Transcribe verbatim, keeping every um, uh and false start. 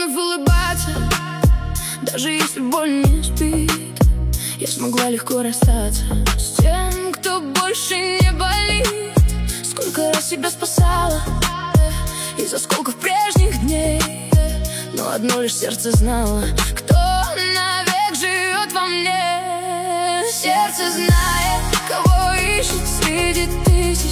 вновь улыбаться. Даже если боль не спит, я смогла легко расстаться с тем, кто больше не болит. Сколько раз себя спасала из осколков прежних дней, но одно лишь сердце знало, кто навек живет во мне. Сердце знает, кого ищет среди тысяч.